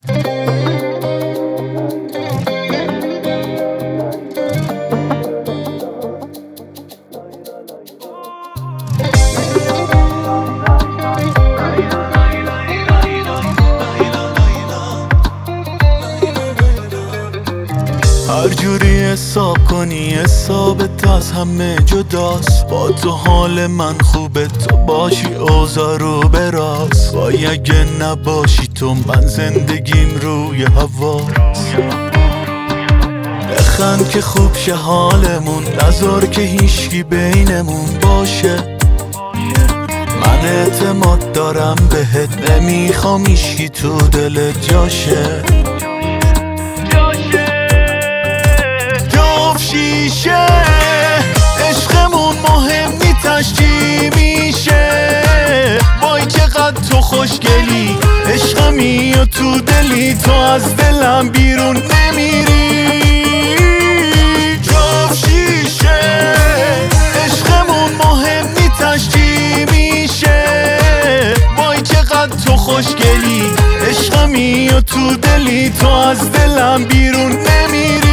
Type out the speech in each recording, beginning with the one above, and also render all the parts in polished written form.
هر جوری حساب کنی حسابت از همه جداست. با تو حال من خوبه، تو باشی اوضاع رو براست. وای اگه نباشی تو من زندگیم روی هواست. بخند که خوب شه حالمون، نذار که هیچکی بینمون باشه. من اعتماد دارم بهت، نمیخوام هیچکی تو دلت جاشه. شیشه عشقمون مهم نیستش چی میشه. وای چقدر تو خوشگلی، عشقمی و تو دلی، تو از دلم بیرون نمیری. جفت شیشه عشقمون مهم نیستش چی میشه. وای چقدر تو خوشگلی، عشقمی و تو دلی، تو از دلم بیرون نمیری.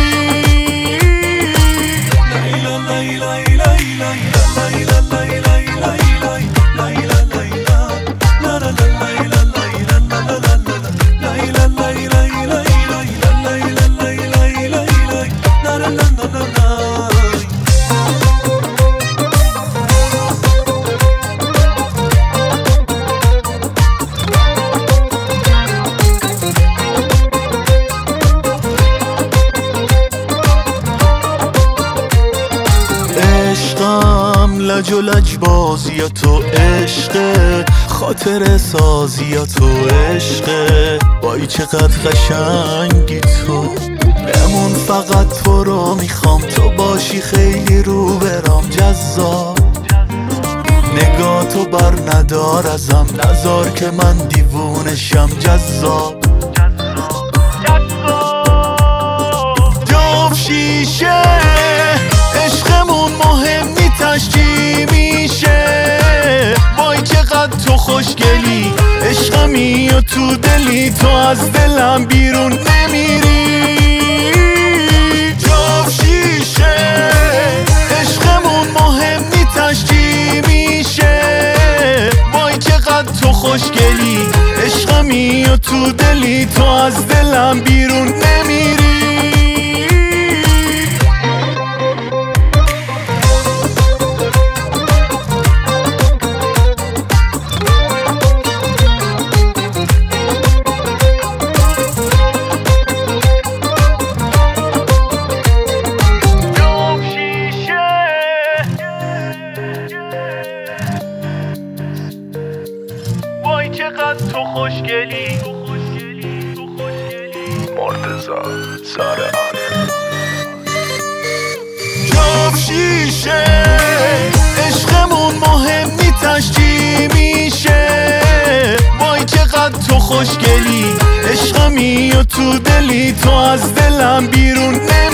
لج و لج بازی یا تو عشقه، خاطر سازی یا تو عشقه. وای چقدر قشنگی تو، بمون فقط تو رو میخوام. تو باشی خیلی رو برام جذاب. نگاه تو بر ندار ازم، نذار که من دیوونشم. جذاب جفت شیشه عشقمون مهم نیستش چی میشه. وای چقدر تو خوشگلی، عشقمی و تو دلی، تو از دلم بیرون نمیری. جفت شیشه عشقمون مهم نیستش چی میشه. وای چقدر تو خوشگلی، عشقمی و تو دلی، تو از دلم بیرون نمیری. چقدر تو خوشگلی، مرتضی ساره‌آن. جفت شیشه عشقمون مهم نیستش چی میشه. وای چقدر تو خوشگلی، عشقمی و تو دلی، تو از دلم بیرون